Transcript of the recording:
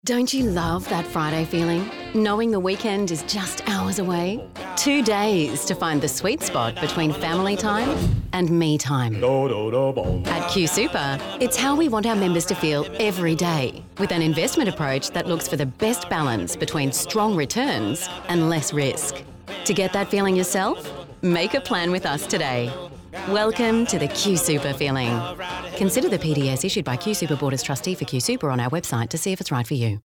Don't you love that Friday feeling? Knowing the weekend is just hours away? 2 days to find the sweet spot between family time and me time. At Q Super, it's how we want our members to feel every day, with an investment approach that looks for the best balance between strong returns and less risk. To get that feeling yourself, make a plan with us today. Welcome to the Q Super feeling. Consider the PDS issued by Q Super Board as trustee for Q Super on our website to see if it's right for you.